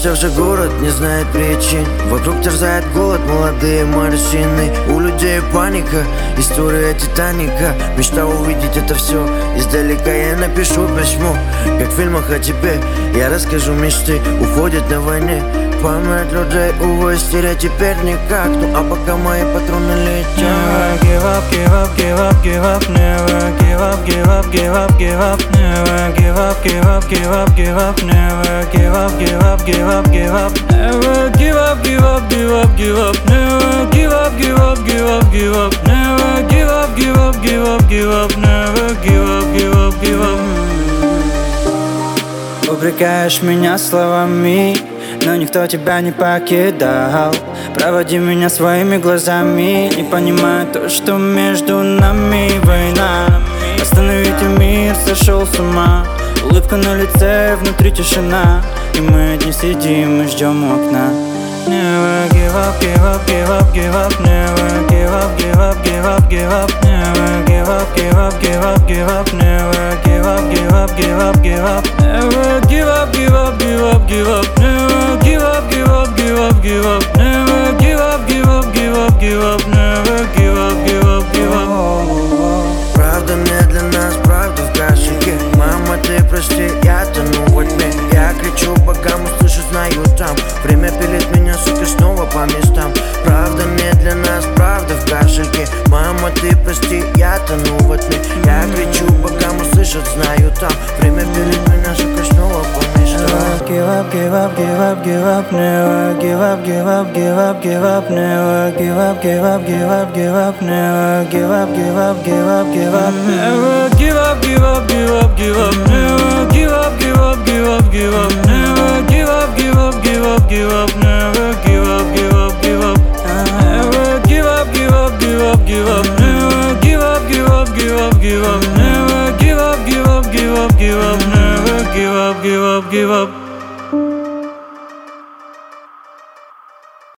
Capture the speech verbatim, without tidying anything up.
Опустевший город не знает причин. Вокруг терзает голод, молодые морщины. У людей паника, история Титаника. Мечта увидеть это все издалека. Я напишу письмо, как в фильмах о тебе. Я расскажу мечты, уходят на войне. Память людей, увы, стереть теперь никак. Ну а пока мои патроны летят. Never give up, give up, give up, give up. Never give up, give up, give up, give up. Never give up, give up, give up, give up. Never give up, give up, give up, give up. Never give up, give up, give up, give up. Never give up, give up, give up, give up. Never give up, give up, give up, give up. Never give up, give up, give up. Упрекаешь меня словами, но никто тебя не покидал. Проводи меня своими глазами, не понимая то, что между нами война. Остановите мир, сошел с ума. Улыбка на лице, внутри тишина. И мы одни сидим и ждем у окна. Never give up, give up, give up, give up. Never give up, give up, give up, give up. Never give up, give up, give up, give up. Never give up, give up, give up, give up. Never give up, give up, give up, give up. Never give up, give up, give up, give up. Never give up, give up, give up, give up. Never give up, give up, give up. Правда медленно, правда в кашике. Мама, ты прости, я тону во тьме. Я кричу богам, услышу, знаю там. Время пилит меня, сука, снова по местам. Правда медленно, правда в кашельке. Мама, ты прости, я тону во тьме. Я кричу богам, услышат, знаю там. Время пилит меня, сука, снова по местам. Give up, give up, give up, give up. Never give up, give up, give up, give up. Never give up, give up, give up, give up. Never give up, give up, give up, give up. Never give up, give up, give up, give up. Never give up, give up, give up, give up. Never give up, give up, give up, give up. Never give up, give up, give up. Never give up, give up, give up, give up. Never give up, give up, give up, give up. Never give up, give up, give up, give up. Never give up, give up, give up.